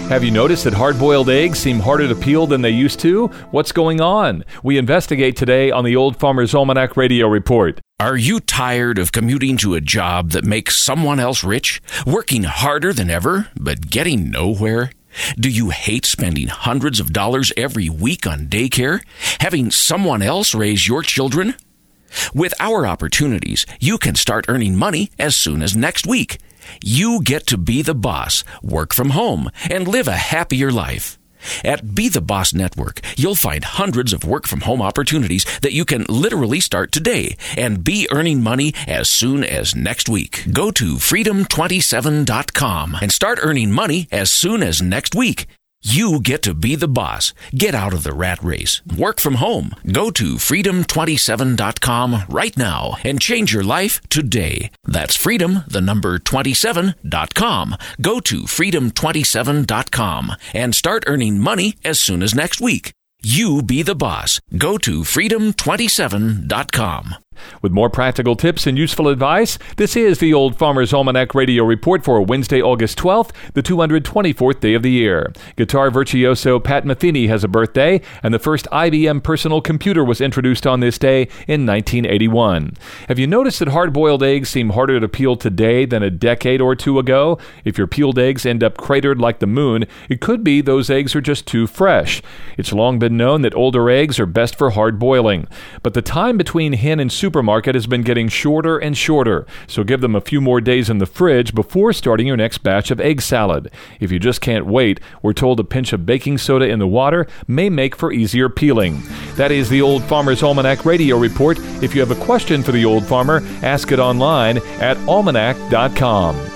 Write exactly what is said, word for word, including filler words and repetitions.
Have you noticed that hard-boiled eggs seem harder to peel than they used to? What's going on? We investigate today on the Old Farmer's Almanac Radio Report. Are you tired of commuting to a job that makes someone else rich? Working harder than ever, but getting nowhere? Do you hate spending hundreds of dollars every week on daycare? Having someone else raise your children? With our opportunities, you can start earning money as soon as next week. You get to be the boss, work from home, and live a happier life. At Be the Boss Network, you'll find hundreds of work-from-home opportunities that you can literally start today and be earning money as soon as next week. Go to freedom twenty-seven dot com and start earning money as soon as next week. You get to be the boss. Get out of the rat race. Work from home. Go to freedom twenty-seven dot com right now and change your life today. That's freedom, the number twenty-seven dot com. Go to freedom twenty-seven dot com and start earning money as soon as next week. You be the boss. Go to freedom twenty-seven dot com. With more practical tips and useful advice, this is the Old Farmer's Almanac Radio Report for Wednesday, August twelfth, the two hundred twenty-fourth day of the year. Guitar virtuoso Pat Metheny has a birthday, and the first I B M personal computer was introduced on this day in nineteen eighty-one. Have you noticed that hard-boiled eggs seem harder to peel today than a decade or two ago? If your peeled eggs end up cratered like the moon, it could be those eggs are just too fresh. It's long been known that older eggs are best for hard boiling, but the time between hen and supermarket has been getting shorter and shorter, so give them a few more days in the fridge before starting your next batch of egg salad. If you just can't wait, we're told a pinch of baking soda in the water may make for easier peeling. That is the Old Farmer's Almanac Radio Report. If you have a question for the Old Farmer, ask it online at almanac dot com.